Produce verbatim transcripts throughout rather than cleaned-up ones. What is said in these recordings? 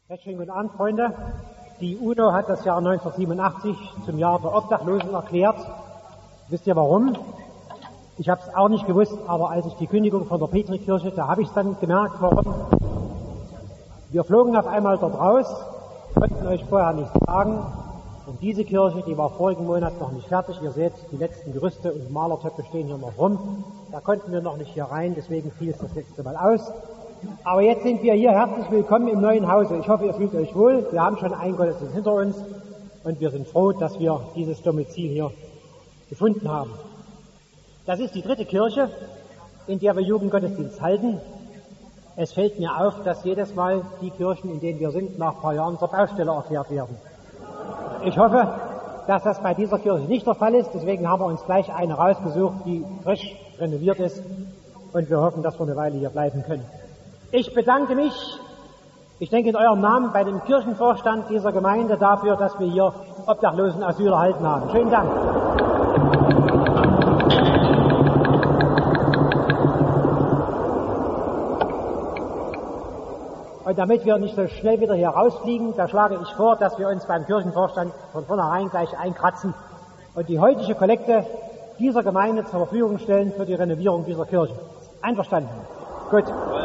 Recht schönen guten Abend, Freunde. Die UNO hat das Jahr neunzehnhundertsiebenundachtzig zum Jahr der Obdachlosen erklärt. Wisst ihr warum? Ich habe es auch nicht gewusst, aber als ich die Kündigung von der Petrikirche, da habe ich dann gemerkt, warum. Wir flogen auf einmal dort raus, konnten euch vorher nicht sagen. Und diese Kirche, die war vorigen Monat noch nicht fertig. Ihr seht, die letzten Gerüste und Malertöpfe stehen hier noch rum. Da konnten wir noch nicht hier rein, deswegen fiel es das letzte Mal aus. Aber jetzt sind wir hier. Herzlich willkommen im neuen Hause. Ich hoffe, ihr fühlt euch wohl. Wir haben schon einen Gottesdienst hinter uns und wir sind froh, dass wir dieses Domizil hier gefunden haben. Das ist die dritte Kirche, in der wir Jugendgottesdienst halten. Es fällt mir auf, dass jedes Mal die Kirchen, in denen wir sind, nach ein paar Jahren zur Baustelle erklärt werden. Ich hoffe, dass das bei dieser Kirche nicht der Fall ist. Deswegen haben wir uns gleich eine rausgesucht, die frisch renoviert ist. Und wir hoffen, dass wir eine Weile hier bleiben können. Ich bedanke mich, ich denke in eurem Namen, bei dem Kirchenvorstand dieser Gemeinde dafür, dass wir hier Obdachlosenasyl erhalten haben. Schönen Dank. Und damit wir nicht so schnell wieder hier rausfliegen, da schlage ich vor, dass wir uns beim Kirchenvorstand von vornherein gleich einkratzen und die heutige Kollekte dieser Gemeinde zur Verfügung stellen für die Renovierung dieser Kirche. Einverstanden? Gut.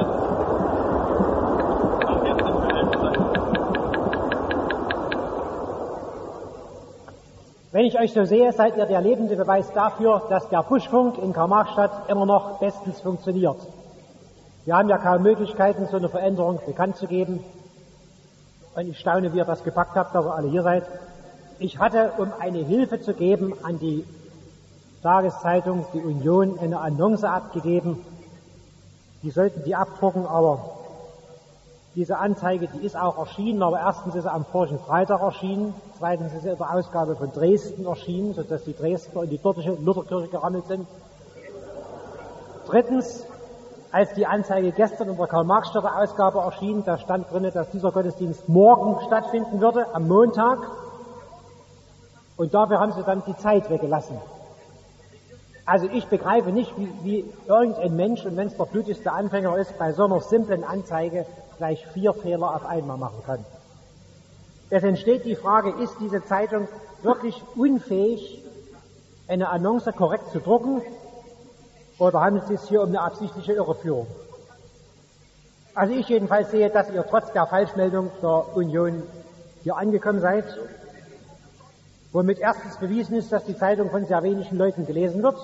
Wenn ich euch so sehe, seid ihr der lebende Beweis dafür, dass der Buschfunk in Karl-Marx-Stadt immer noch bestens funktioniert. Wir haben ja kaum Möglichkeiten, so eine Veränderung bekannt zu geben. Und ich staune, wie ihr das gepackt habt, dass ihr alle hier seid. Ich hatte, um eine Hilfe zu geben, an die Tageszeitung, die Union, eine Annonce abgegeben. Die sollten die abdrucken, aber diese Anzeige, die ist auch erschienen, aber erstens ist sie am vorigen Freitag erschienen, zweitens ist sie in der Ausgabe von Dresden erschienen, sodass die Dresdner in die dortige Lutherkirche gerammelt sind. Drittens, als die Anzeige gestern in der Karl-Marx-Städter Ausgabe erschien, da stand drin, dass dieser Gottesdienst morgen stattfinden würde, am Montag. Und dafür haben sie dann die Zeit weggelassen. Also ich begreife nicht, wie, wie irgendein Mensch, und wenn es der blutigste Anfänger ist, bei so einer simplen Anzeige gleich vier Fehler auf einmal machen kann. Es entsteht die Frage, ist diese Zeitung wirklich unfähig, eine Annonce korrekt zu drucken, oder handelt es sich hier um eine absichtliche Irreführung? Also ich jedenfalls sehe, dass ihr trotz der Falschmeldung der Union hier angekommen seid, womit erstens bewiesen ist, dass die Zeitung von sehr wenigen Leuten gelesen wird.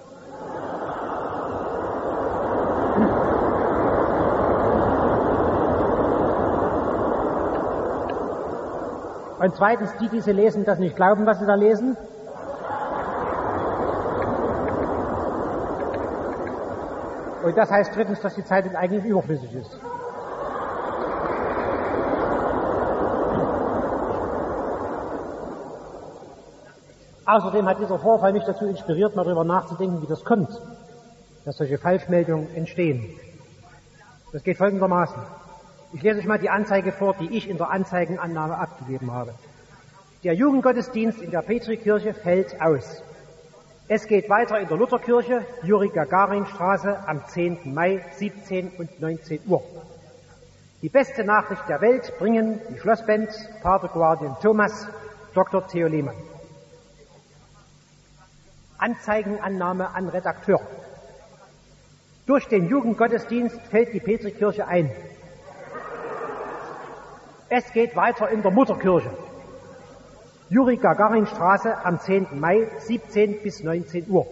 Und zweitens, die, die sie lesen, das nicht glauben, was sie da lesen. Und das heißt drittens, dass die Zeitung eigentlich überflüssig ist. Außerdem hat dieser Vorfall mich dazu inspiriert, mal darüber nachzudenken, wie das kommt, dass solche Falschmeldungen entstehen. Das geht folgendermaßen. Ich lese euch mal die Anzeige vor, die ich in der Anzeigenannahme abgegeben habe. Der Jugendgottesdienst in der Petrikirche fällt aus. Es geht weiter in der Lutherkirche, Juri-Gagarin-Straße, am zehnten Mai, siebzehn und neunzehn Uhr. Die beste Nachricht der Welt bringen die Schlossband, Pater Guardian Thomas, Doktor Theo Lehmann. Anzeigenannahme an Redakteur. Durch den Jugendgottesdienst fällt die Petrikirche ein. Es geht weiter in der Mutterkirche. Juri-Gagarin-Straße am zehnten Mai, siebzehn bis neunzehn Uhr.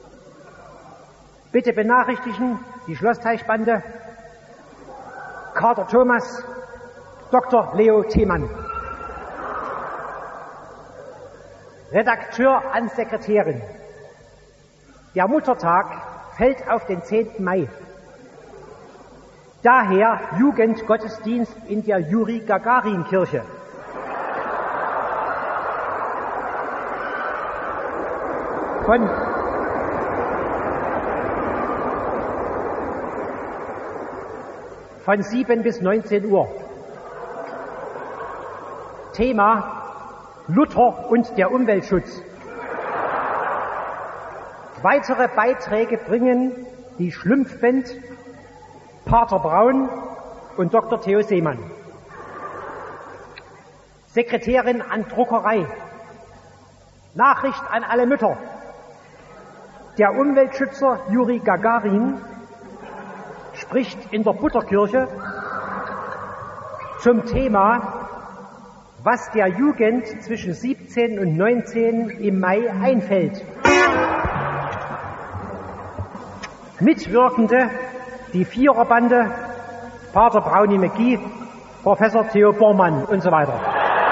Bitte benachrichtigen die Schlossteichbande Kater Thomas, Doktor Leo Themann. Redakteur an Sekretärin. Der Muttertag fällt auf den zehnten Mai. Daher Jugendgottesdienst in der Juri-Gagarin-Kirche. Von, von sieben bis neunzehn Uhr. Thema Luther und der Umweltschutz. Weitere Beiträge bringen die Schlumpfband Pater Braun und Doktor Theo Seemann. Sekretärin an Druckerei. Nachricht an alle Mütter. Der Umweltschützer Juri Gagarin spricht in der Butterkirche zum Thema, was der Jugend zwischen siebzehn und neunzehn im Mai einfällt. Mitwirkende die Viererbande, Pater Brownie McGee, Professor Theo Bormann und so weiter.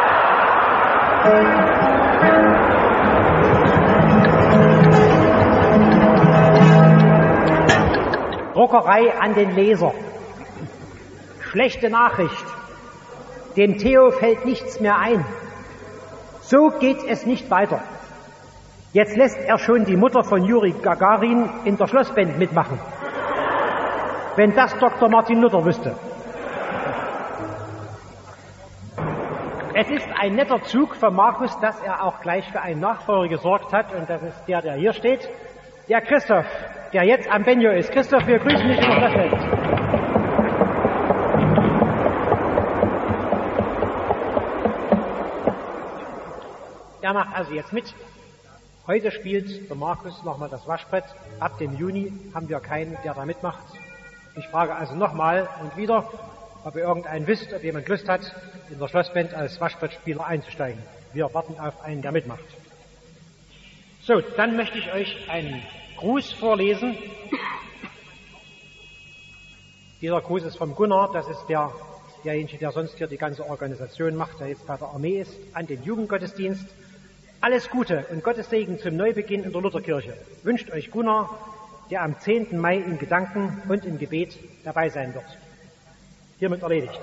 Druckerei an den Leser. Schlechte Nachricht. Dem Theo fällt nichts mehr ein. So geht es nicht weiter. Jetzt lässt er schon die Mutter von Juri Gagarin in der Schlossband mitmachen. Wenn das Doktor Martin Luther wüsste. Es ist ein netter Zug von Markus, dass er auch gleich für einen Nachfolger gesorgt hat, und das ist der, der hier steht, der Christoph, der jetzt am Benjo ist. Christoph, wir grüßen dich in der Schlosswelt. Er macht also jetzt mit. Heute spielt der Markus nochmal das Waschbrett. Ab dem Juni haben wir keinen, der da mitmacht. Ich frage also nochmal und wieder, ob ihr irgendeinen wisst, ob jemand Lust hat, in der Schlossband als Waschbrettspieler einzusteigen. Wir warten auf einen, der mitmacht. So, dann möchte ich euch einen Gruß vorlesen. Dieser Gruß ist vom Gunnar, das ist der, derjenige, der sonst hier die ganze Organisation macht, der jetzt bei der Armee ist, an den Jugendgottesdienst. Alles Gute und Gottes Segen zum Neubeginn in der Lutherkirche wünscht euch Gunnar, der am zehnten Mai in Gedanken und im Gebet dabei sein wird. Hiermit erledigt.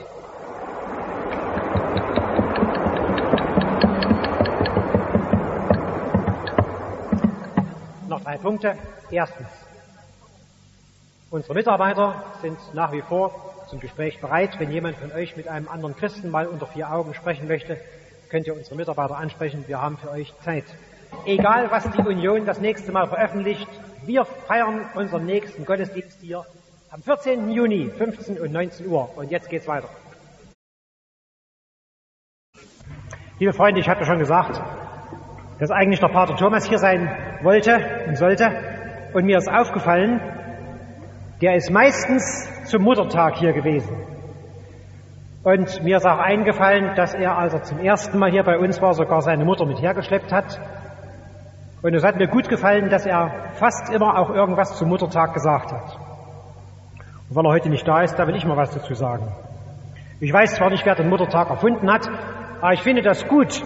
Noch drei Punkte. Erstens. Unsere Mitarbeiter sind nach wie vor zum Gespräch bereit. Wenn jemand von euch mit einem anderen Christen mal unter vier Augen sprechen möchte, könnt ihr unsere Mitarbeiter ansprechen. Wir haben für euch Zeit. Egal, was die Union das nächste Mal veröffentlicht, wir feiern unseren nächsten Gottesdienst hier am vierzehnten Juni, fünfzehn und neunzehn Uhr. Und jetzt geht's weiter. Liebe Freunde, ich hatte schon gesagt, dass eigentlich der Pater Thomas hier sein wollte und sollte. Und mir ist aufgefallen, der ist meistens zum Muttertag hier gewesen. Und mir ist auch eingefallen, dass er, als er zum ersten Mal hier bei uns war, sogar seine Mutter mit hergeschleppt hat. Und es hat mir gut gefallen, dass er fast immer auch irgendwas zum Muttertag gesagt hat. Und weil er heute nicht da ist, da will ich mal was dazu sagen. Ich weiß zwar nicht, wer den Muttertag erfunden hat, aber ich finde das gut,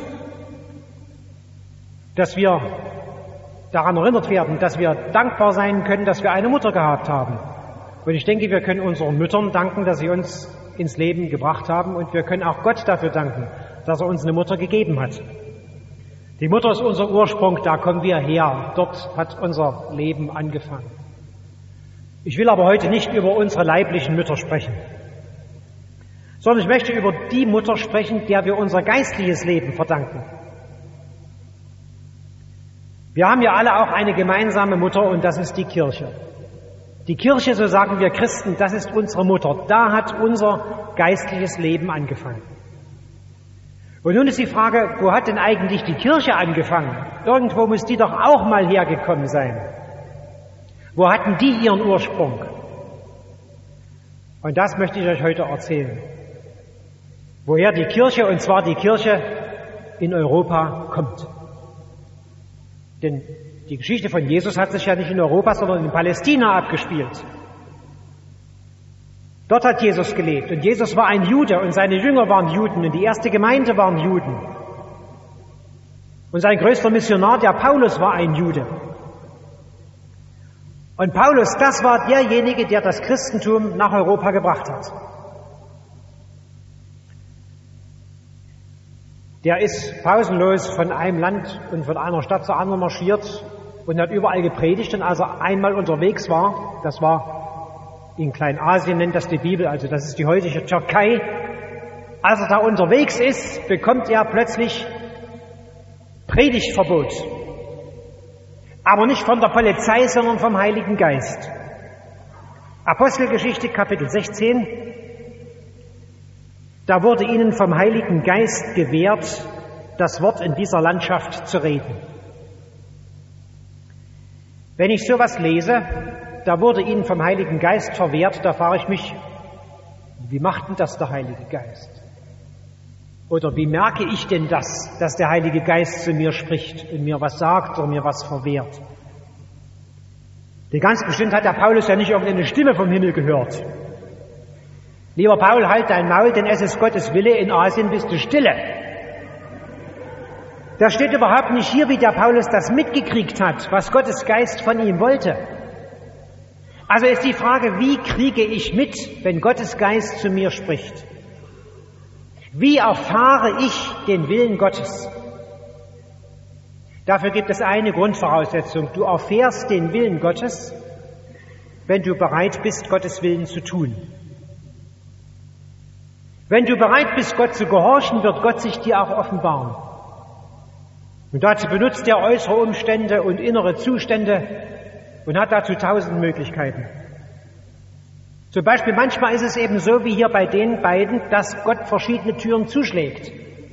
dass wir daran erinnert werden, dass wir dankbar sein können, dass wir eine Mutter gehabt haben. Und ich denke, wir können unseren Müttern danken, dass sie uns ins Leben gebracht haben, und wir können auch Gott dafür danken, dass er uns eine Mutter gegeben hat. Die Mutter ist unser Ursprung, da kommen wir her. Dort hat unser Leben angefangen. Ich will aber heute nicht über unsere leiblichen Mütter sprechen, sondern ich möchte über die Mutter sprechen, der wir unser geistliches Leben verdanken. Wir haben ja alle auch eine gemeinsame Mutter, und das ist die Kirche. Die Kirche, so sagen wir Christen, das ist unsere Mutter. Da hat unser geistliches Leben angefangen. Und nun ist die Frage, wo hat denn eigentlich die Kirche angefangen? Irgendwo muss die doch auch mal hergekommen sein. Wo hatten die ihren Ursprung? Und das möchte ich euch heute erzählen. Woher die Kirche, und zwar die Kirche in Europa, kommt. Denn die Geschichte von Jesus hat sich ja nicht in Europa, sondern in Palästina abgespielt. Dort hat Jesus gelebt, und Jesus war ein Jude und seine Jünger waren Juden und die erste Gemeinde waren Juden. Und sein größter Missionar, der Paulus, war ein Jude. Und Paulus, das war derjenige, der das Christentum nach Europa gebracht hat. Der ist pausenlos von einem Land und von einer Stadt zur anderen marschiert und hat überall gepredigt. Und als er einmal unterwegs war, das war in Kleinasien, nennt das die Bibel, also das ist die heutige Türkei, als er da unterwegs ist, bekommt er plötzlich Predigtverbot. Aber nicht von der Polizei, sondern vom Heiligen Geist. Apostelgeschichte, Kapitel sechzehn. da wurde ihnen vom Heiligen Geist gewährt, das Wort in dieser Landschaft zu reden. Wenn ich sowas lese, da wurde ihnen vom Heiligen Geist verwehrt, da frage ich mich, wie macht denn das der Heilige Geist? Oder wie merke ich denn das, dass der Heilige Geist zu mir spricht und mir was sagt oder mir was verwehrt? Denn ganz bestimmt hat der Paulus ja nicht irgendeine Stimme vom Himmel gehört. Lieber Paul, halt dein Maul, denn es ist Gottes Wille, in Asien bist du stille. Da steht überhaupt nicht hier, wie der Paulus das mitgekriegt hat, was Gottes Geist von ihm wollte. Also ist die Frage, wie kriege ich mit, wenn Gottes Geist zu mir spricht? Wie erfahre ich den Willen Gottes? Dafür gibt es eine Grundvoraussetzung. Du erfährst den Willen Gottes, wenn du bereit bist, Gottes Willen zu tun. Wenn du bereit bist, Gott zu gehorchen, wird Gott sich dir auch offenbaren. Und dazu benutzt er äußere Umstände und innere Zustände und hat dazu tausend Möglichkeiten. Zum Beispiel manchmal ist es eben so wie hier bei den beiden, dass Gott verschiedene Türen zuschlägt,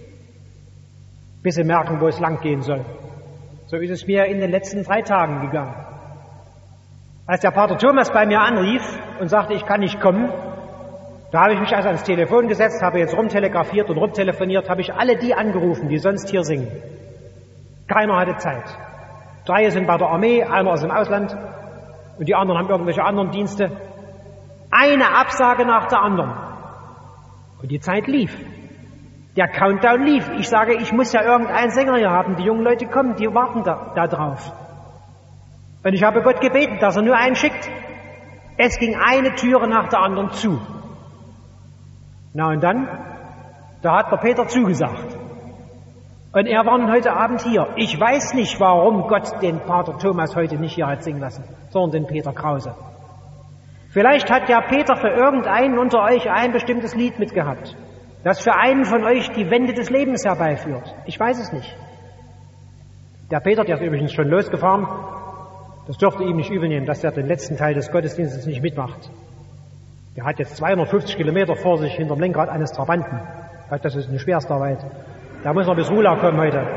bis sie merken, wo es lang gehen soll. So ist es mir in den letzten drei Tagen gegangen. Als der Pater Thomas bei mir anrief und sagte, ich kann nicht kommen, da habe ich mich also ans Telefon gesetzt, habe jetzt rumtelegrafiert und rumtelefoniert, habe ich alle die angerufen, die sonst hier singen. Keiner hatte Zeit. Drei sind bei der Armee, einer ist im Ausland und die anderen haben irgendwelche anderen Dienste. Eine Absage nach der anderen. Und die Zeit lief. Der Countdown lief. Ich sage, ich muss ja irgendeinen Sänger hier haben. Die jungen Leute kommen, die warten da, da drauf. Und ich habe Gott gebeten, dass er nur einen schickt. Es ging eine Türe nach der anderen zu. Na und dann? Da hat der Peter zugesagt. Und er war nun heute Abend hier. Ich weiß nicht, warum Gott den Pater Thomas heute nicht hier hat singen lassen, sondern den Peter Krause. Vielleicht hat ja Peter für irgendeinen unter euch ein bestimmtes Lied mitgehabt, das für einen von euch die Wende des Lebens herbeiführt. Ich weiß es nicht. Der Peter, der ist übrigens schon losgefahren, das dürfte ihm nicht übel nehmen, dass er den letzten Teil des Gottesdienstes nicht mitmacht. Der hat jetzt zweihundertfünfzig Kilometer vor sich hinterm Lenkrad eines Trabanten. Das ist eine schwerste Arbeit. Da muss er bis Rula kommen heute.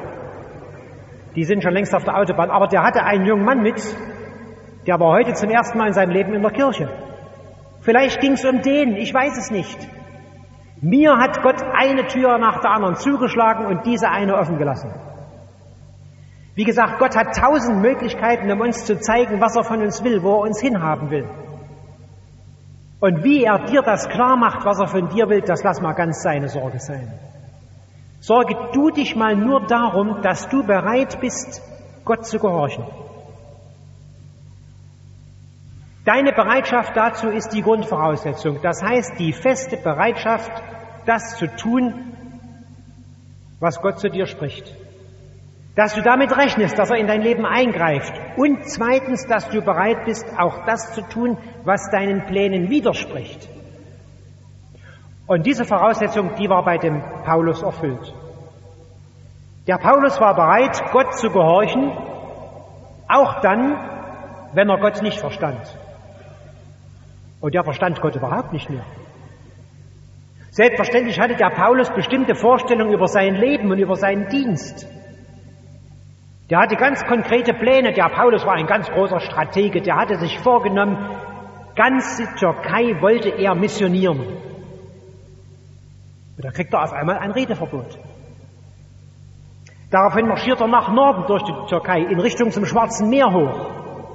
Die sind schon längst auf der Autobahn. Aber der hatte einen jungen Mann mit, der war heute zum ersten Mal in seinem Leben in der Kirche. Vielleicht ging es um den, ich weiß es nicht. Mir hat Gott eine Tür nach der anderen zugeschlagen und diese eine offen gelassen. Wie gesagt, Gott hat tausend Möglichkeiten, um uns zu zeigen, was er von uns will, wo er uns hinhaben will. Und wie er dir das klar macht, was er von dir will, das lass mal ganz seine Sorge sein. Sorge du dich mal nur darum, dass du bereit bist, Gott zu gehorchen. Deine Bereitschaft dazu ist die Grundvoraussetzung. Das heißt, die feste Bereitschaft, das zu tun, was Gott zu dir spricht. Dass du damit rechnest, dass er in dein Leben eingreift. Und zweitens, dass du bereit bist, auch das zu tun, was deinen Plänen widerspricht. Und diese Voraussetzung, die war bei dem Paulus erfüllt. Der Paulus war bereit, Gott zu gehorchen, auch dann, wenn er Gott nicht verstand. Und der verstand Gott überhaupt nicht mehr. Selbstverständlich hatte der Paulus bestimmte Vorstellungen über sein Leben und über seinen Dienst. Der hatte ganz konkrete Pläne. Der Paulus war ein ganz großer Stratege. Der hatte sich vorgenommen, ganze Türkei wollte er missionieren. Und da kriegt er auf einmal ein Redeverbot. Daraufhin marschiert er nach Norden durch die Türkei, in Richtung zum Schwarzen Meer hoch.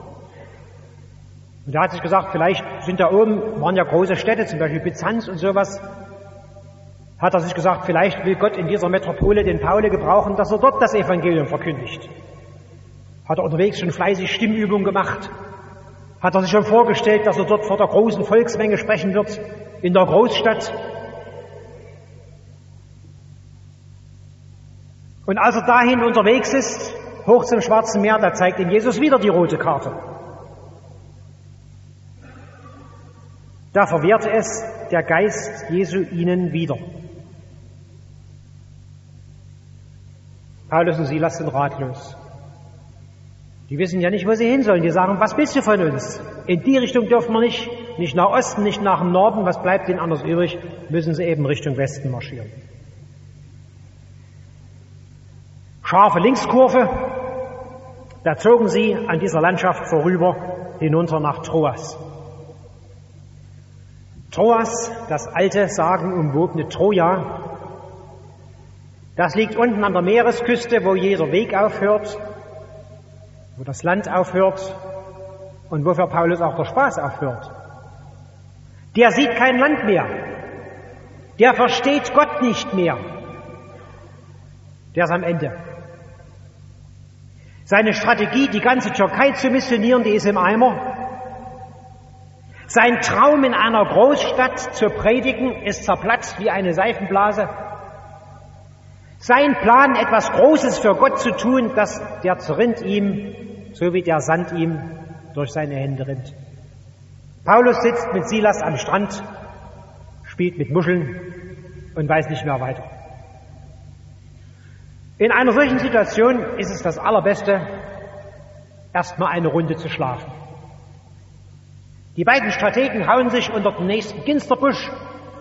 Und er hat sich gesagt, vielleicht sind da oben, waren ja große Städte, zum Beispiel Byzanz und sowas, hat er sich gesagt, vielleicht will Gott in dieser Metropole den Paul gebrauchen, dass er dort das Evangelium verkündigt. Hat er unterwegs schon fleißig Stimmübungen gemacht, hat er sich schon vorgestellt, dass er dort vor der großen Volksmenge sprechen wird, in der Großstadt. Und als er dahin unterwegs ist, hoch zum Schwarzen Meer, da zeigt ihm Jesus wieder die rote Karte. Da verwehrte es der Geist Jesu ihnen wieder. Paulus und Silas sind ratlos. Die wissen ja nicht, wo sie hin sollen. Die sagen, was willst du von uns? In die Richtung dürfen wir nicht, nicht nach Osten, nicht nach dem Norden. Was bleibt ihnen anders übrig? Müssen sie eben Richtung Westen marschieren. Scharfe Linkskurve, da zogen sie an dieser Landschaft vorüber hinunter nach Troas. Troas, das alte, sagenumwobene Troja, das liegt unten an der Meeresküste, wo jeder Weg aufhört, wo das Land aufhört und wo für Paulus auch der Spaß aufhört. Der sieht kein Land mehr. Der versteht Gott nicht mehr. Der ist am Ende. Seine Strategie, die ganze Türkei zu missionieren, die ist im Eimer. Sein Traum, in einer Großstadt zu predigen, ist zerplatzt wie eine Seifenblase. Sein Plan, etwas Großes für Gott zu tun, das, der zerrinnt ihm, so wie der Sand ihm durch seine Hände rinnt. Paulus sitzt mit Silas am Strand, spielt mit Muscheln und weiß nicht mehr weiter. In einer solchen Situation ist es das Allerbeste, erstmal eine Runde zu schlafen. Die beiden Strategen hauen sich unter den nächsten Ginsterbusch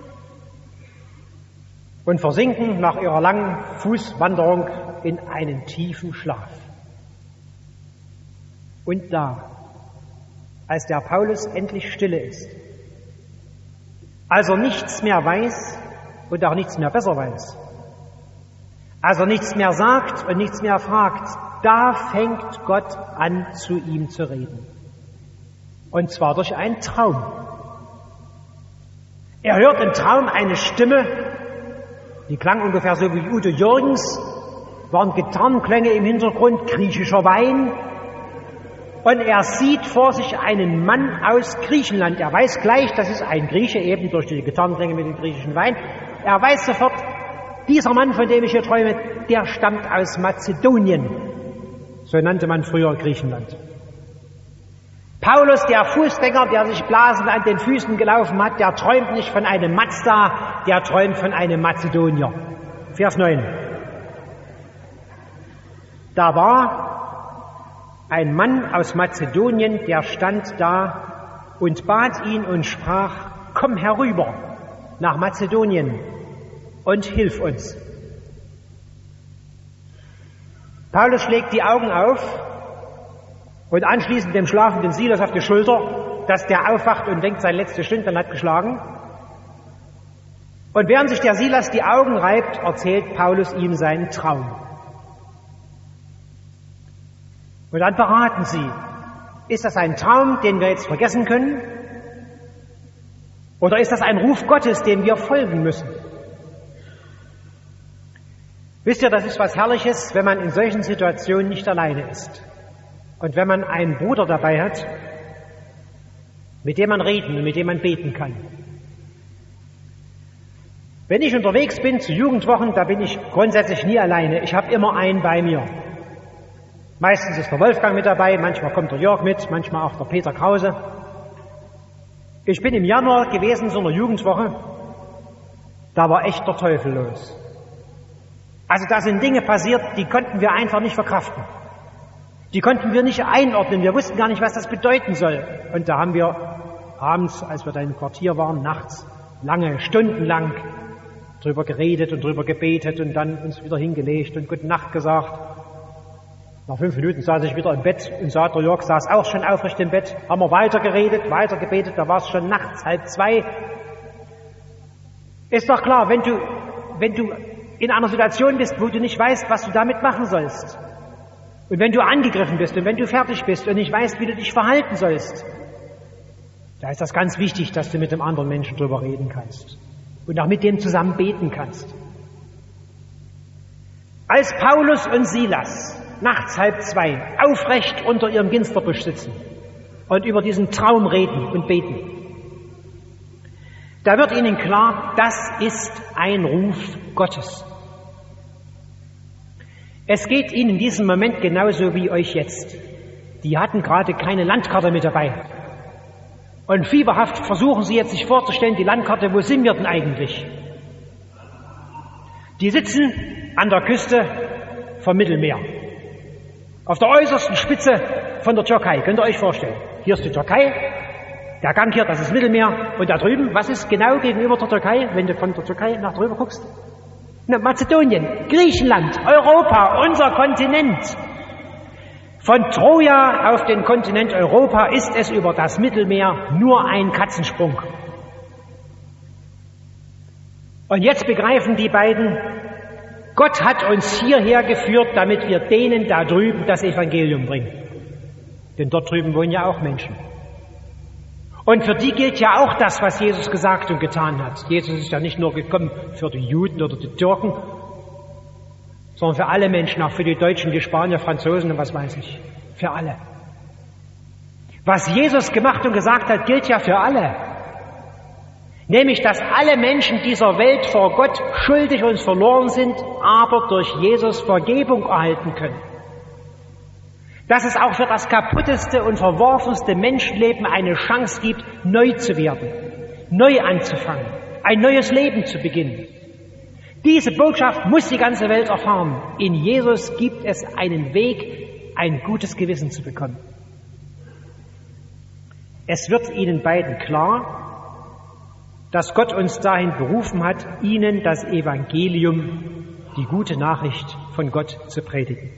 und versinken nach ihrer langen Fußwanderung in einen tiefen Schlaf. Und da, als der Paulus endlich stille ist, als er nichts mehr weiß und auch nichts mehr besser weiß, als er nichts mehr sagt und nichts mehr fragt, da fängt Gott an, zu ihm zu reden. Und zwar durch einen Traum. Er hört im Traum eine Stimme, die klang ungefähr so wie Udo Jürgens, waren Gitarrenklänge im Hintergrund, griechischer Wein. Und er sieht vor sich einen Mann aus Griechenland. Er weiß gleich, das ist ein Grieche, eben durch die Gitarrenklänge mit dem griechischen Wein. Er weiß sofort, dieser Mann, von dem ich hier träume, der stammt aus Mazedonien. So nannte man früher Griechenland. Paulus, der Fußgänger, der sich blasend an den Füßen gelaufen hat, der träumt nicht von einem Mazda, der träumt von einem Mazedonier. Vers neun. Da war ein Mann aus Mazedonien, der stand da und bat ihn und sprach, komm herüber nach Mazedonien und hilf uns. Paulus schlägt die Augen auf und anschließend dem schlafenden Silas auf die Schulter, dass der aufwacht und denkt, sein letztes Stündlein hat geschlagen. Und während sich der Silas die Augen reibt, erzählt Paulus ihm seinen Traum. Und dann beraten sie, ist das ein Traum, den wir jetzt vergessen können? Oder ist das ein Ruf Gottes, dem wir folgen müssen? Wisst ihr, das ist was Herrliches, wenn man in solchen Situationen nicht alleine ist. Und wenn man einen Bruder dabei hat, mit dem man reden und mit dem man beten kann. Wenn ich unterwegs bin zu Jugendwochen, da bin ich grundsätzlich nie alleine. Ich habe immer einen bei mir. Meistens ist der Wolfgang mit dabei, manchmal kommt der Jörg mit, manchmal auch der Peter Krause. Ich bin im Januar gewesen zu einer Jugendwoche, da war echt der Teufel los. Also da sind Dinge passiert, die konnten wir einfach nicht verkraften. Die konnten wir nicht einordnen, wir wussten gar nicht, was das bedeuten soll. Und da haben wir abends, als wir da im Quartier waren, nachts, lange, stundenlang drüber geredet und drüber gebetet und dann uns wieder hingelegt und Gute Nacht gesagt. Nach fünf Minuten saß ich wieder im Bett und sah, der Jörg saß auch schon aufrecht im Bett. Haben wir weiter geredet, weiter gebetet, da war es schon nachts, halb zwei. Ist doch klar, wenn du, wenn du in einer Situation bist, wo du nicht weißt, was du damit machen sollst, und wenn du angegriffen bist und wenn du fertig bist und nicht weißt, wie du dich verhalten sollst, da ist das ganz wichtig, dass du mit dem anderen Menschen drüber reden kannst und auch mit dem zusammen beten kannst. Als Paulus und Silas nachts halb zwei aufrecht unter ihrem Ginsterbusch sitzen und über diesen Traum reden und beten, da wird ihnen klar, das ist ein Ruf Gottes. Es geht ihnen in diesem Moment genauso wie euch jetzt. Die hatten gerade keine Landkarte mit dabei. Und fieberhaft versuchen sie jetzt sich vorzustellen, die Landkarte, wo sind wir denn eigentlich? Die sitzen an der Küste vom Mittelmeer. Auf der äußersten Spitze von der Türkei, könnt ihr euch vorstellen. Hier ist die Türkei Der Gang hier, das ist Mittelmeer. Und da drüben, was ist genau gegenüber der Türkei, wenn du von der Türkei nach drüber guckst? Na, Mazedonien, Griechenland, Europa, unser Kontinent. Von Troja auf den Kontinent Europa ist es über das Mittelmeer nur ein Katzensprung. Und jetzt begreifen die beiden, Gott hat uns hierher geführt, damit wir denen da drüben das Evangelium bringen. Denn dort drüben wohnen ja auch Menschen. Und für die gilt ja auch das, was Jesus gesagt und getan hat. Jesus ist ja nicht nur gekommen für die Juden oder die Türken, sondern für alle Menschen, auch für die Deutschen, die Spanier, Franzosen und was weiß ich. Für alle. Was Jesus gemacht und gesagt hat, gilt ja für alle. Nämlich, dass alle Menschen dieser Welt vor Gott schuldig und verloren sind, aber durch Jesus Vergebung erhalten können. Dass es auch für das kaputteste und verworfenste Menschenleben eine Chance gibt, neu zu werden, neu anzufangen, ein neues Leben zu beginnen. Diese Botschaft muss die ganze Welt erfahren. In Jesus gibt es einen Weg, ein gutes Gewissen zu bekommen. Es wird ihnen beiden klar, dass Gott uns dahin berufen hat, ihnen das Evangelium, die gute Nachricht von Gott zu predigen.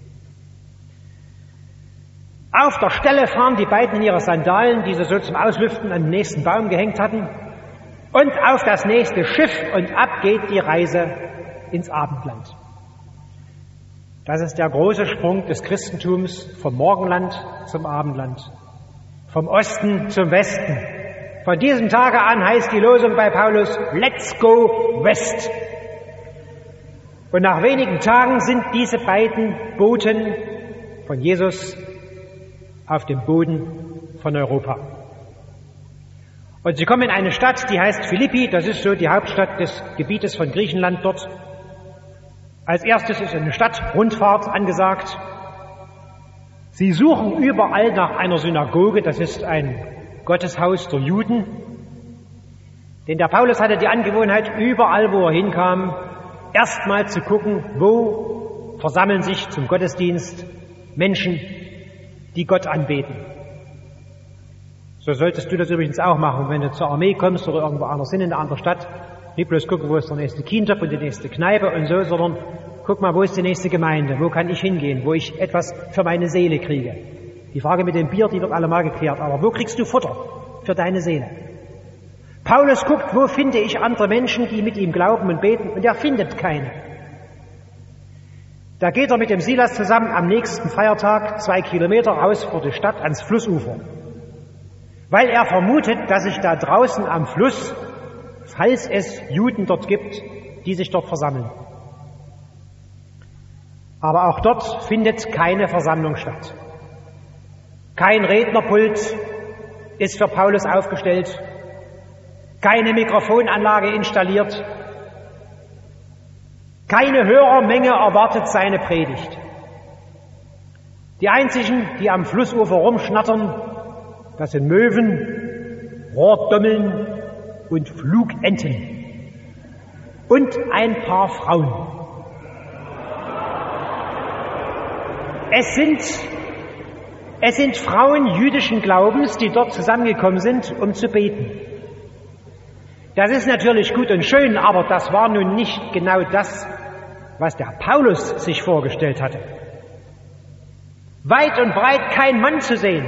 Auf der Stelle fahren die beiden in ihre Sandalen, die sie so zum Auslüften an den nächsten Baum gehängt hatten, und auf das nächste Schiff, und ab geht die Reise ins Abendland. Das ist der große Sprung des Christentums vom Morgenland zum Abendland, vom Osten zum Westen. Von diesem Tage an heißt die Losung bei Paulus, Let's go west. Und nach wenigen Tagen sind diese beiden Boten von Jesus auf dem Boden von Europa. Und sie kommen in eine Stadt, die heißt Philippi, das ist so die Hauptstadt des Gebietes von Griechenland dort. Als erstes ist eine Stadtrundfahrt angesagt. Sie suchen überall nach einer Synagoge, das ist ein Gotteshaus der Juden. Denn der Paulus hatte die Angewohnheit, überall wo er hinkam, erstmal zu gucken, wo versammeln sich zum Gottesdienst Menschen, die Gott anbeten. So solltest du das übrigens auch machen, wenn du zur Armee kommst oder irgendwo anders hin in eine andere Stadt. Nicht bloß gucken, wo ist der nächste Kientopf und die nächste Kneipe und so, sondern guck mal, wo ist die nächste Gemeinde, wo kann ich hingehen, wo ich etwas für meine Seele kriege. Die Frage mit dem Bier, die wird allemal geklärt, aber wo kriegst du Futter für deine Seele? Paulus guckt, wo finde ich andere Menschen, die mit ihm glauben und beten, und er findet keine. Da geht er mit dem Silas zusammen am nächsten Feiertag zwei Kilometer raus vor die Stadt ans Flussufer, weil er vermutet, dass sich da draußen am Fluss, falls es Juden dort gibt, die sich dort versammeln. Aber auch dort findet keine Versammlung statt. Kein Rednerpult ist für Paulus aufgestellt, keine Mikrofonanlage installiert, keine Hörermenge erwartet seine Predigt. Die einzigen, die am Flussufer rumschnattern, das sind Möwen, Rohrdommeln und Flugenten und ein paar Frauen. Es sind, es sind Frauen jüdischen Glaubens, die dort zusammengekommen sind, um zu beten. Das ist natürlich gut und schön, aber das war nun nicht genau das, was der Paulus sich vorgestellt hatte. Weit und breit kein Mann zu sehen.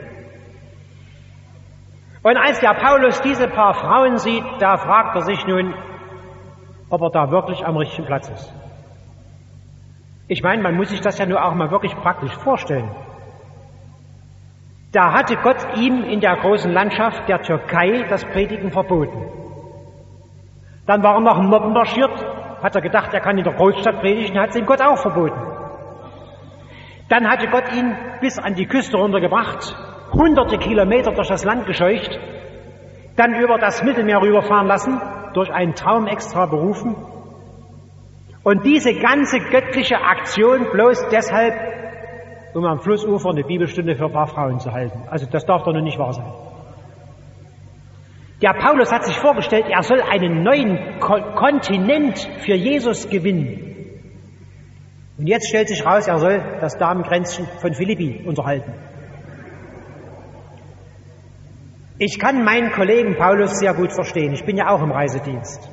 Und als der Paulus diese paar Frauen sieht, da fragt er sich nun, ob er da wirklich am richtigen Platz ist. Ich meine, man muss sich das ja nur auch mal wirklich praktisch vorstellen. Da hatte Gott ihm in der großen Landschaft der Türkei das Predigen verboten. Dann war er nach Norden marschiert, hat er gedacht, er kann in der Großstadt predigen, hat es ihm Gott auch verboten. Dann hatte Gott ihn bis an die Küste runtergebracht, hunderte Kilometer durch das Land gescheucht, dann über das Mittelmeer rüberfahren lassen, durch einen Traum extra berufen. Und diese ganze göttliche Aktion bloß deshalb, um am Flussufer eine Bibelstunde für ein paar Frauen zu halten. Also das darf doch nun nicht wahr sein. Der Paulus hat sich vorgestellt, er soll einen neuen Ko- Kontinent für Jesus gewinnen. Und jetzt stellt sich raus, er soll das Damenkränzchen von Philippi unterhalten. Ich kann meinen Kollegen Paulus sehr gut verstehen. Ich bin ja auch im Reisedienst.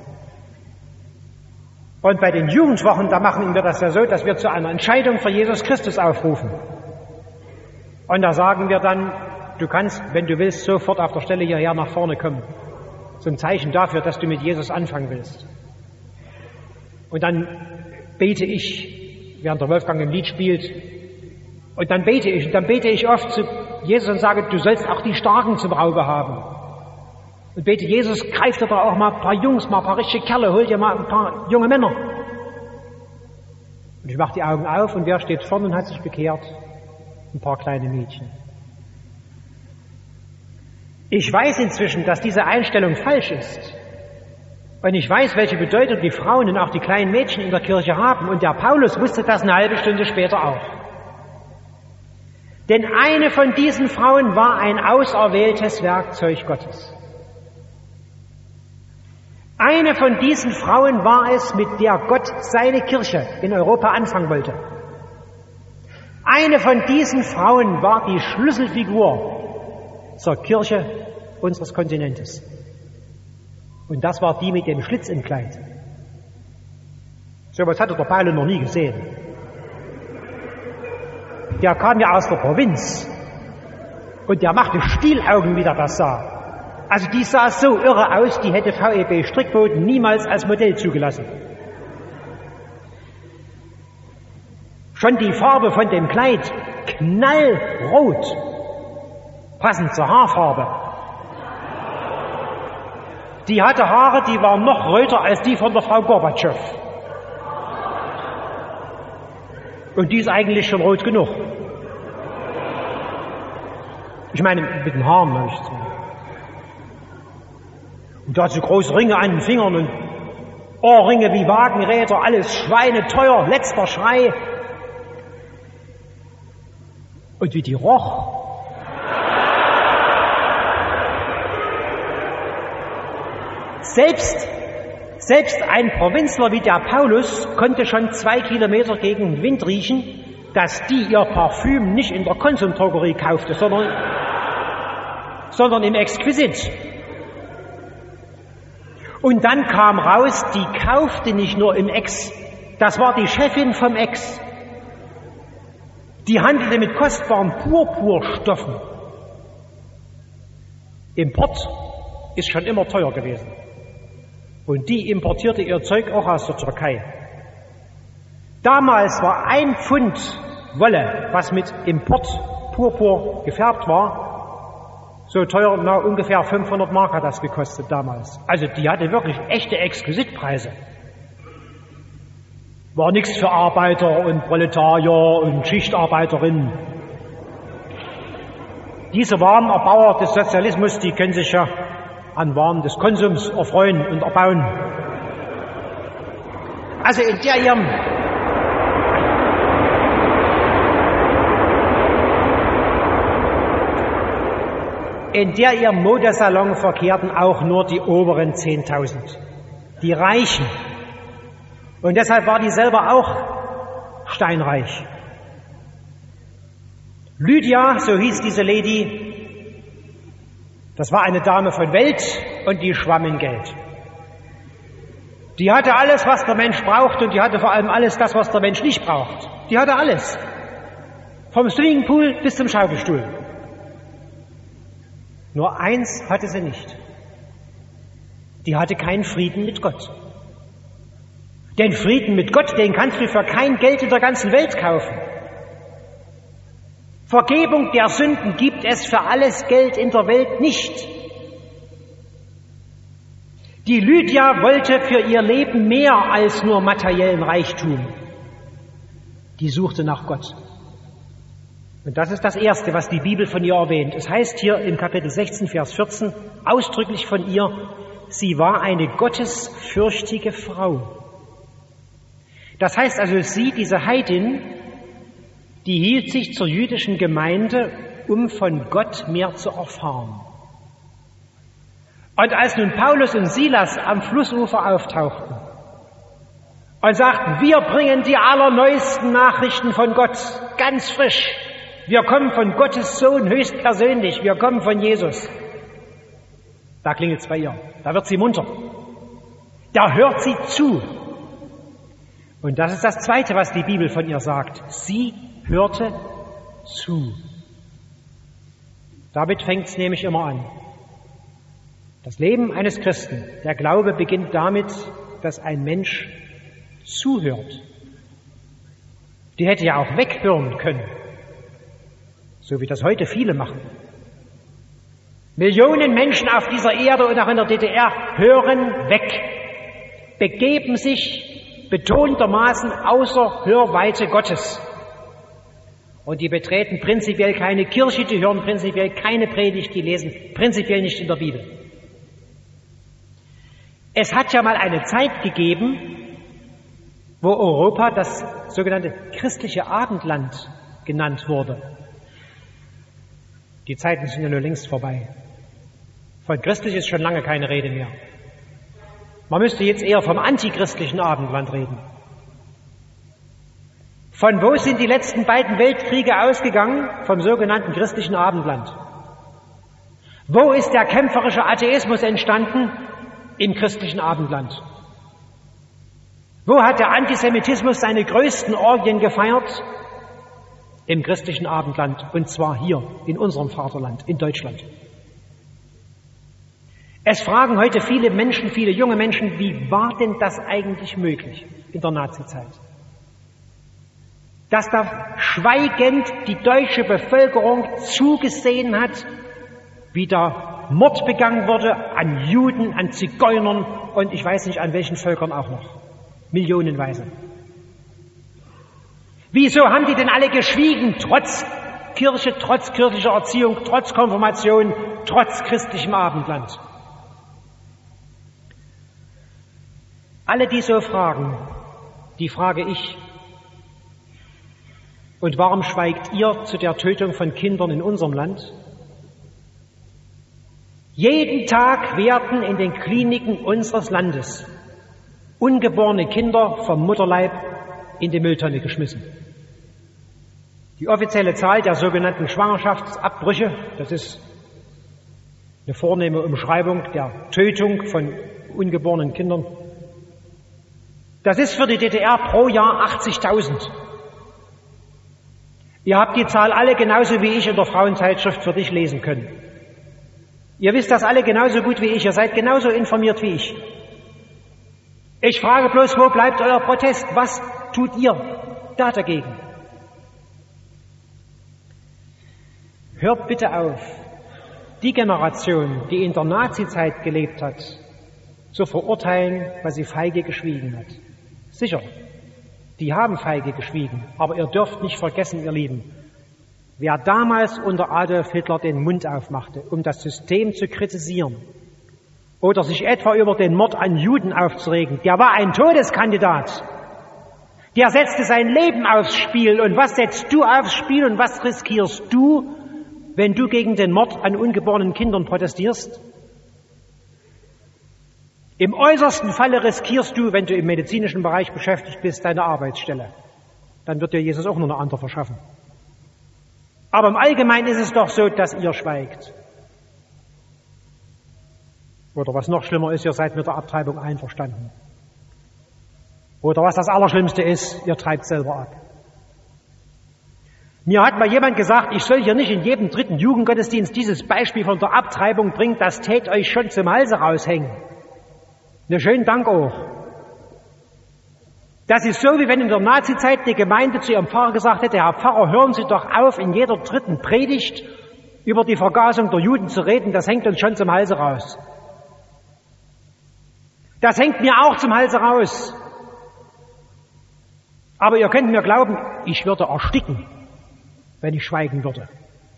Und bei den Jugendwochen, da machen wir das ja so, dass wir zu einer Entscheidung für Jesus Christus aufrufen. Und da sagen wir dann, du kannst, wenn du willst, sofort auf der Stelle hierher nach vorne kommen. Zum Zeichen dafür, dass du mit Jesus anfangen willst. Und dann bete ich, während der Wolfgang ein Lied spielt, und dann bete ich, und dann bete ich oft zu Jesus und sage, du sollst auch die Starken zum Raube haben. Und bete, Jesus, greif dir da auch mal ein paar Jungs, mal ein paar richtige Kerle, hol dir mal ein paar junge Männer. Und ich mache die Augen auf und wer steht vorne und hat sich bekehrt? Ein paar kleine Mädchen. Ich weiß inzwischen, dass diese Einstellung falsch ist. Und ich weiß, welche Bedeutung die Frauen und auch die kleinen Mädchen in der Kirche haben. Und der Paulus wusste das eine halbe Stunde später auch. Denn eine von diesen Frauen war ein auserwähltes Werkzeug Gottes. Eine von diesen Frauen war es, mit der Gott seine Kirche in Europa anfangen wollte. Eine von diesen Frauen war die Schlüsselfigur zur Kirche unseres Kontinentes. Und das war die mit dem Schlitz im Kleid. So etwas hatte der Paulus noch nie gesehen. Der kam ja aus der Provinz und der machte Stielaugen, wie der das sah. Also die sah so irre aus, die hätte V E B Strickboden niemals als Modell zugelassen. Schon die Farbe von dem Kleid, knallrot, passend zur Haarfarbe. Die hatte Haare, die waren noch röter als die von der Frau Gorbatschow. Und die ist eigentlich schon rot genug. Ich meine, mit den Haaren habe ich zu tun. Und da hat sie große Ringe an den Fingern und Ohrringe wie Wagenräder, alles schweineteuer, letzter Schrei. Und wie die roch. Selbst, selbst ein Provinzler wie der Paulus konnte schon zwei Kilometer gegen den Wind riechen, dass die ihr Parfüm nicht in der Konsumdrogerie kaufte, sondern, sondern im Exquisit. Und dann kam raus, die kaufte nicht nur im Ex, das war die Chefin vom Ex. Die handelte mit kostbaren Purpurstoffen. Import ist schon immer teuer gewesen. Und die importierte ihr Zeug auch aus der Türkei. Damals war ein Pfund Wolle, was mit Import Purpur gefärbt war, so teuer, na, ungefähr fünfhundert Mark hat das gekostet damals. Also die hatte wirklich echte Exquisitpreise. War nichts für Arbeiter und Proletarier und Schichtarbeiterinnen. Diese wahren Erbauer des Sozialismus, die können sich ja an Waren des Konsums erfreuen und erbauen. Also in der ihrem in der ihrem Modesalon verkehrten auch nur die oberen zehntausend, die Reichen. Und deshalb war die selber auch steinreich. Lydia, so hieß diese Lady, das war eine Dame von Welt und die schwamm in Geld. Die hatte alles, was der Mensch braucht und die hatte vor allem alles das, was der Mensch nicht braucht. Die hatte alles. Vom Swimmingpool bis zum Schaukelstuhl. Nur eins hatte sie nicht. Die hatte keinen Frieden mit Gott. Den Frieden mit Gott, den kannst du für kein Geld in der ganzen Welt kaufen. Vergebung der Sünden gibt es für alles Geld in der Welt nicht. Die Lydia wollte für ihr Leben mehr als nur materiellen Reichtum. Die suchte nach Gott. Und das ist das Erste, was die Bibel von ihr erwähnt. Es heißt hier im Kapitel sechzehn, Vers vierzehn, ausdrücklich von ihr, sie war eine gottesfürchtige Frau. Das heißt also, sie, diese Heidin, die hielt sich zur jüdischen Gemeinde, um von Gott mehr zu erfahren. Und als nun Paulus und Silas am Flussufer auftauchten und sagten, wir bringen die allerneuesten Nachrichten von Gott, ganz frisch, wir kommen von Gottes Sohn höchstpersönlich, wir kommen von Jesus, Da klingelt's bei ihr. Da wird sie munter. Da hört sie zu. Und das ist das Zweite, was die Bibel von ihr sagt. Sie hörte zu. Damit fängt's nämlich immer an. Das Leben eines Christen, der Glaube beginnt damit, dass ein Mensch zuhört. Die hätte ja auch weghören können, so wie das heute viele machen. Millionen Menschen auf dieser Erde und auch in der D D R hören weg, begeben sich betontermaßen außer Hörweite Gottes. Und die betreten prinzipiell keine Kirche, die hören prinzipiell keine Predigt, die lesen prinzipiell nicht in der Bibel. Es hat ja mal eine Zeit gegeben, wo Europa das sogenannte christliche Abendland genannt wurde. Die Zeiten sind ja nur längst vorbei. Von christlich ist schon lange keine Rede mehr. Man müsste jetzt eher vom antichristlichen Abendland reden. Von wo sind die letzten beiden Weltkriege ausgegangen? Vom sogenannten christlichen Abendland. Wo ist der kämpferische Atheismus entstanden? Im christlichen Abendland. Wo hat der Antisemitismus seine größten Orgien gefeiert? Im christlichen Abendland, und zwar hier, in unserem Vaterland, in Deutschland. Es fragen heute viele Menschen, viele junge Menschen, wie war denn das eigentlich möglich in der Nazizeit? Dass da schweigend die deutsche Bevölkerung zugesehen hat, wie da Mord begangen wurde an Juden, an Zigeunern und ich weiß nicht an welchen Völkern auch noch. Millionenweise. Wieso haben die denn alle geschwiegen, trotz Kirche, trotz kirchlicher Erziehung, trotz Konfirmation, trotz christlichem Abendland? Alle, die so fragen, die frage ich. Und warum schweigt ihr zu der Tötung von Kindern in unserem Land? Jeden Tag werden in den Kliniken unseres Landes ungeborene Kinder vom Mutterleib in die Mülltonne geschmissen. Die offizielle Zahl der sogenannten Schwangerschaftsabbrüche, das ist eine vornehme Umschreibung der Tötung von ungeborenen Kindern, das ist für die D D R pro Jahr achtzigtausend. Ihr habt die Zahl alle genauso wie ich in der Frauenzeitschrift für dich lesen können. Ihr wisst das alle genauso gut wie ich, ihr seid genauso informiert wie ich. Ich frage bloß, wo bleibt euer Protest? Was tut ihr da dagegen? Hört bitte auf, die Generation, die in der Nazizeit gelebt hat, zu verurteilen, weil sie feige geschwiegen hat. Sicher, die haben feige geschwiegen, aber ihr dürft nicht vergessen, ihr Lieben, wer damals unter Adolf Hitler den Mund aufmachte, um das System zu kritisieren oder sich etwa über den Mord an Juden aufzuregen, der war ein Todeskandidat. Der setzte sein Leben aufs Spiel. Und was setzt du aufs Spiel und was riskierst du, wenn du gegen den Mord an ungeborenen Kindern protestierst? Im äußersten Falle riskierst du, wenn du im medizinischen Bereich beschäftigt bist, deine Arbeitsstelle. Dann wird dir Jesus auch nur eine andere verschaffen. Aber im Allgemeinen ist es doch so, dass ihr schweigt. Oder was noch schlimmer ist, ihr seid mit der Abtreibung einverstanden. Oder was das Allerschlimmste ist, ihr treibt selber ab. Mir hat mal jemand gesagt, ich soll hier nicht in jedem dritten Jugendgottesdienst dieses Beispiel von der Abtreibung bringen, das tät euch schon zum Halse raushängen. Na, schönen Dank auch. Das ist so, wie wenn in der Nazizeit die Gemeinde zu ihrem Pfarrer gesagt hätte, Herr Pfarrer, hören Sie doch auf, in jeder dritten Predigt über die Vergasung der Juden zu reden, das hängt uns schon zum Halse raus. Das hängt mir auch zum Halse raus. Aber ihr könnt mir glauben, ich würde ersticken, wenn ich schweigen würde.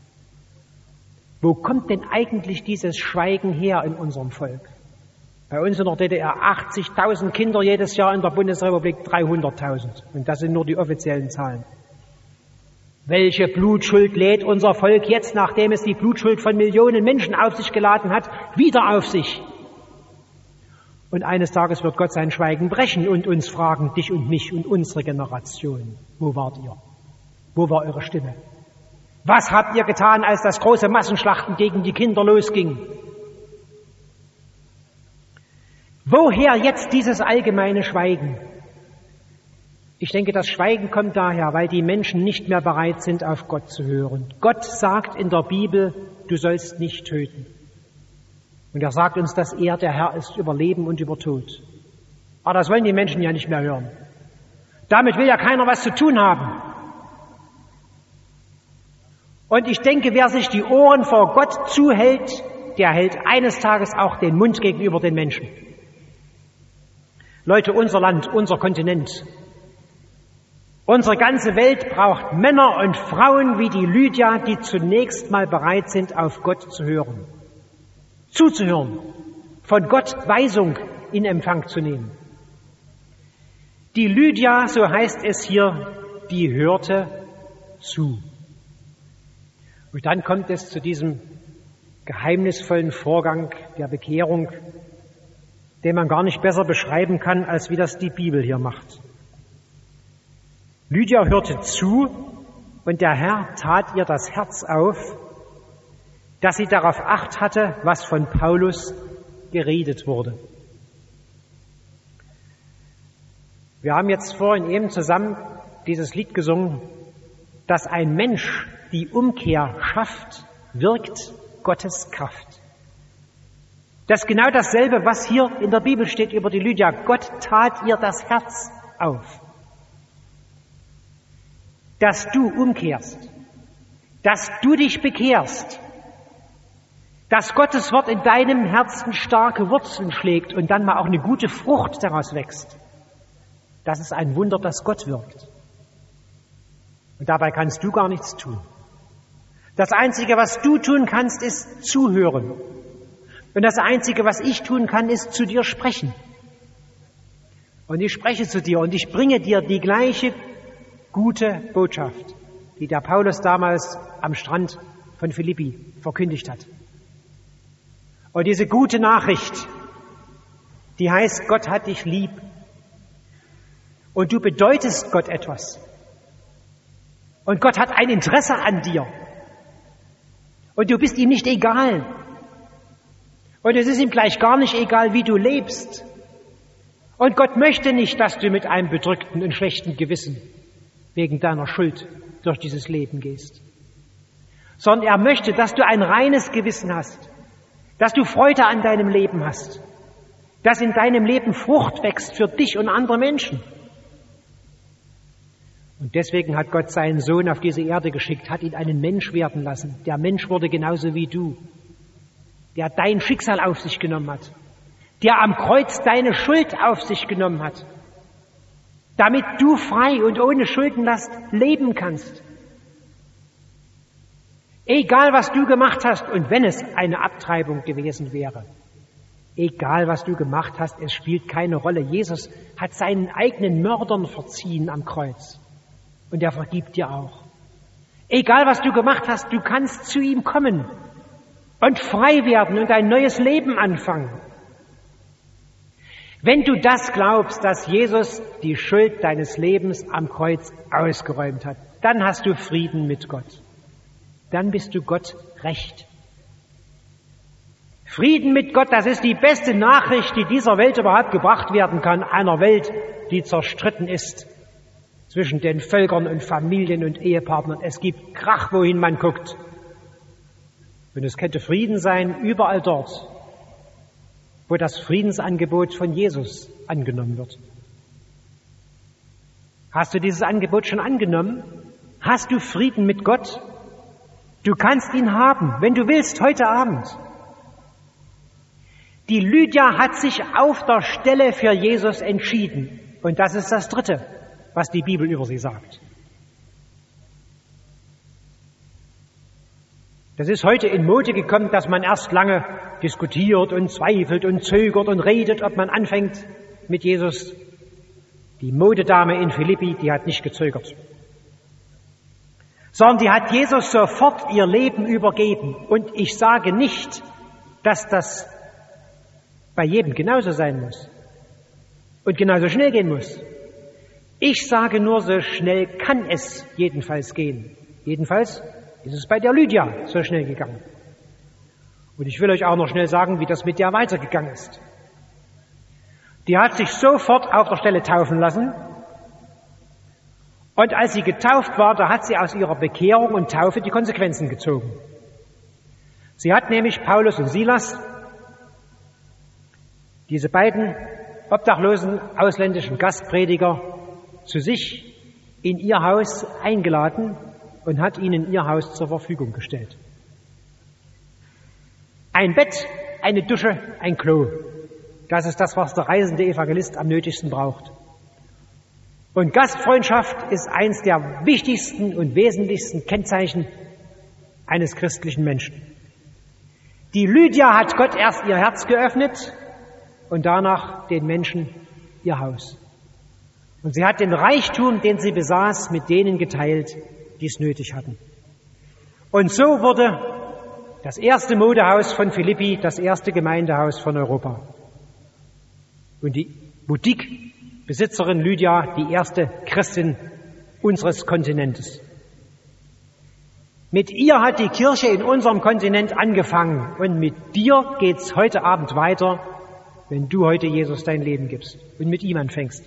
Wo kommt denn eigentlich dieses Schweigen her in unserem Volk? Bei uns in der D D R achtzigtausend Kinder jedes Jahr, in der Bundesrepublik dreihunderttausend. Und das sind nur die offiziellen Zahlen. Welche Blutschuld lädt unser Volk jetzt, nachdem es die Blutschuld von Millionen Menschen auf sich geladen hat, wieder auf sich? Und eines Tages wird Gott sein Schweigen brechen und uns fragen, dich und mich und unsere Generation, wo wart ihr? Wo war eure Stimme? Was habt ihr getan, als das große Massenschlachten gegen die Kinder losging? Woher jetzt dieses allgemeine Schweigen? Ich denke, das Schweigen kommt daher, weil die Menschen nicht mehr bereit sind, auf Gott zu hören. Gott sagt in der Bibel, du sollst nicht töten. Und er sagt uns, dass er der Herr ist über Leben und über Tod. Aber das wollen die Menschen ja nicht mehr hören. Damit will ja keiner was zu tun haben. Und ich denke, wer sich die Ohren vor Gott zuhält, der hält eines Tages auch den Mund gegenüber den Menschen. Leute, unser Land, unser Kontinent, unsere ganze Welt braucht Männer und Frauen wie die Lydia, die zunächst mal bereit sind, auf Gott zu hören, zuzuhören, von Gott Weisung in Empfang zu nehmen. Die Lydia, so heißt es hier, die hörte zu. Und dann kommt es zu diesem geheimnisvollen Vorgang der Bekehrung, den man gar nicht besser beschreiben kann, als wie das die Bibel hier macht. Lydia hörte zu und der Herr tat ihr das Herz auf, dass sie darauf Acht hatte, was von Paulus geredet wurde. Wir haben jetzt vorhin eben zusammen dieses Lied gesungen, dass ein Mensch die Umkehr schafft, wirkt Gottes Kraft. Das ist genau dasselbe, was hier in der Bibel steht über die Lydia. Gott tat ihr das Herz auf. Dass du umkehrst, dass du dich bekehrst, dass Gottes Wort in deinem Herzen starke Wurzeln schlägt und dann mal auch eine gute Frucht daraus wächst. Das ist ein Wunder, dass Gott wirkt. Und dabei kannst du gar nichts tun. Das Einzige, was du tun kannst, ist zuhören. Und das Einzige, was ich tun kann, ist zu dir sprechen. Und ich spreche zu dir und ich bringe dir die gleiche gute Botschaft, die der Paulus damals am Strand von Philippi verkündigt hat. Und diese gute Nachricht, die heißt, Gott hat dich lieb. Und du bedeutest Gott etwas. Und Gott hat ein Interesse an dir. Und du bist ihm nicht egal. Und es ist ihm gleich gar nicht egal, wie du lebst. Und Gott möchte nicht, dass du mit einem bedrückten und schlechten Gewissen wegen deiner Schuld durch dieses Leben gehst. Sondern er möchte, dass du ein reines Gewissen hast. Dass du Freude an deinem Leben hast. Dass in deinem Leben Frucht wächst für dich und andere Menschen. Und deswegen hat Gott seinen Sohn auf diese Erde geschickt, hat ihn einen Mensch werden lassen. Der Mensch wurde genauso wie du, der dein Schicksal auf sich genommen hat, der am Kreuz deine Schuld auf sich genommen hat, damit du frei und ohne Schuldenlast leben kannst. Egal, was du gemacht hast und wenn es eine Abtreibung gewesen wäre, egal, was du gemacht hast, es spielt keine Rolle. Jesus hat seinen eigenen Mördern verziehen am Kreuz. Und er vergibt dir auch. Egal, was du gemacht hast, du kannst zu ihm kommen und frei werden und ein neues Leben anfangen. Wenn du das glaubst, dass Jesus die Schuld deines Lebens am Kreuz ausgeräumt hat, dann hast du Frieden mit Gott. Dann bist du Gott recht. Frieden mit Gott, das ist die beste Nachricht, die dieser Welt überhaupt gebracht werden kann, einer Welt, die zerstritten ist. Zwischen den Völkern und Familien und Ehepartnern. Es gibt Krach, wohin man guckt. Und es könnte Frieden sein überall dort, wo das Friedensangebot von Jesus angenommen wird. Hast du dieses Angebot schon angenommen? Hast du Frieden mit Gott? Du kannst ihn haben, wenn du willst, heute Abend. Die Lydia hat sich auf der Stelle für Jesus entschieden. Und das ist das Dritte, was die Bibel über sie sagt. Das ist heute in Mode gekommen, dass man erst lange diskutiert und zweifelt und zögert und redet, ob man anfängt mit Jesus. Die Modedame in Philippi, die hat nicht gezögert, sondern die hat Jesus sofort ihr Leben übergeben. Und ich sage nicht, dass das bei jedem genauso sein muss und genauso schnell gehen muss. Ich sage nur, so schnell kann es jedenfalls gehen. Jedenfalls ist es bei der Lydia so schnell gegangen. Und ich will euch auch noch schnell sagen, wie das mit der weitergegangen ist. Die hat sich sofort auf der Stelle taufen lassen. Und als sie getauft war, da hat sie aus ihrer Bekehrung und Taufe die Konsequenzen gezogen. Sie hat nämlich Paulus und Silas, diese beiden obdachlosen ausländischen Gastprediger, zu sich in ihr Haus eingeladen und hat ihnen ihr Haus zur Verfügung gestellt. Ein Bett, eine Dusche, ein Klo. Das ist das, was der reisende Evangelist am nötigsten braucht. Und Gastfreundschaft ist eins der wichtigsten und wesentlichsten Kennzeichen eines christlichen Menschen. Die Lydia hat Gott erst ihr Herz geöffnet und danach den Menschen ihr Haus. Und sie hat den Reichtum, den sie besaß, mit denen geteilt, die es nötig hatten. Und so wurde das erste Modehaus von Philippi das erste Gemeindehaus von Europa. Und die Boutique-Besitzerin Lydia die erste Christin unseres Kontinentes. Mit ihr hat die Kirche in unserem Kontinent angefangen und mit dir geht's heute Abend weiter, wenn du heute Jesus dein Leben gibst und mit ihm anfängst.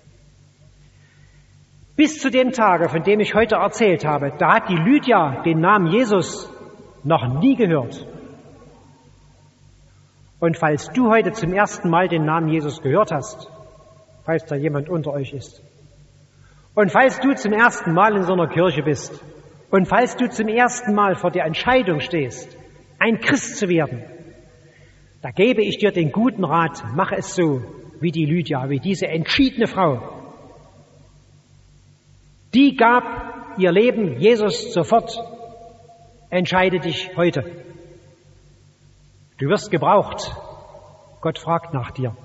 Bis zu dem Tage, von dem ich heute erzählt habe, da hat die Lydia den Namen Jesus noch nie gehört. Und falls du heute zum ersten Mal den Namen Jesus gehört hast, falls da jemand unter euch ist, und falls du zum ersten Mal in so einer Kirche bist, und falls du zum ersten Mal vor der Entscheidung stehst, ein Christ zu werden, da gebe ich dir den guten Rat, mach es so wie die Lydia, wie diese entschiedene Frau. Die gab ihr Leben Jesus sofort. Entscheide dich heute. Du wirst gebraucht. Gott fragt nach dir.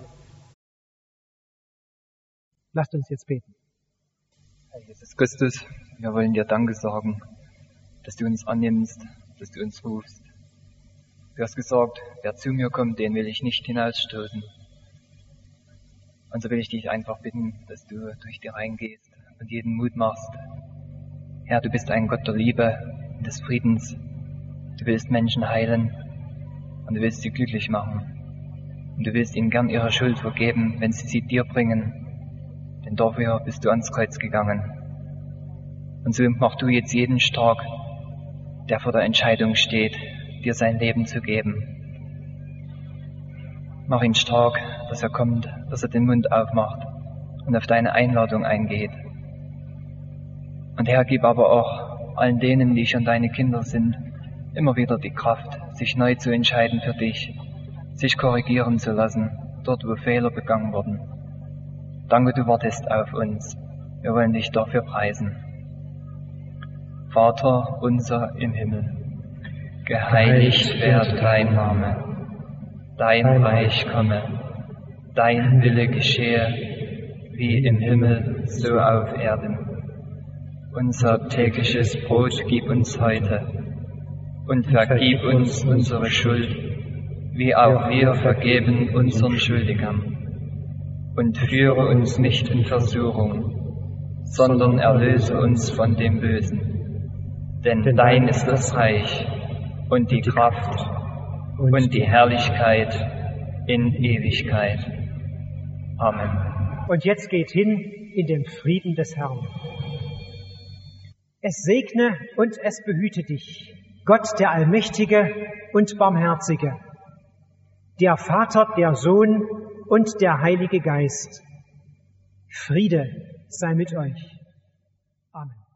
Lasst uns jetzt beten. Herr Jesus Christus, wir wollen dir Danke sagen, dass du uns annimmst, dass du uns rufst. Du hast gesagt, wer zu mir kommt, den will ich nicht hinausstoßen. Und so will ich dich einfach bitten, dass du durch die reingehst und jeden Mut machst. Herr, du bist ein Gott der Liebe und des Friedens. Du willst Menschen heilen und du willst sie glücklich machen. Und du willst ihnen gern ihre Schuld vergeben, wenn sie sie dir bringen. Denn dafür bist du ans Kreuz gegangen. Und so mach du jetzt jeden stark, der vor der Entscheidung steht, dir sein Leben zu geben. Mach ihn stark, dass er kommt, dass er den Mund aufmacht und auf deine Einladung eingeht. Und Herr, gib aber auch allen denen, die schon deine Kinder sind, immer wieder die Kraft, sich neu zu entscheiden für dich, sich korrigieren zu lassen, dort wo Fehler begangen wurden. Danke, du wartest auf uns. Wir wollen dich dafür preisen. Vater unser im Himmel, geheiligt werde dein Name. Dein Reich komme, dein Wille geschehe, wie im Himmel, so auf Erden. Unser tägliches Brot gib uns heute und vergib uns unsere Schuld, wie auch wir vergeben unseren Schuldigern. Und führe uns nicht in Versuchung, sondern erlöse uns von dem Bösen. Denn dein ist das Reich und die Kraft und die Herrlichkeit in Ewigkeit. Amen. Und jetzt geht hin in den Frieden des Herrn. Es segne und es behüte dich, Gott der Allmächtige und Barmherzige, der Vater, der Sohn und der Heilige Geist. Friede sei mit euch. Amen.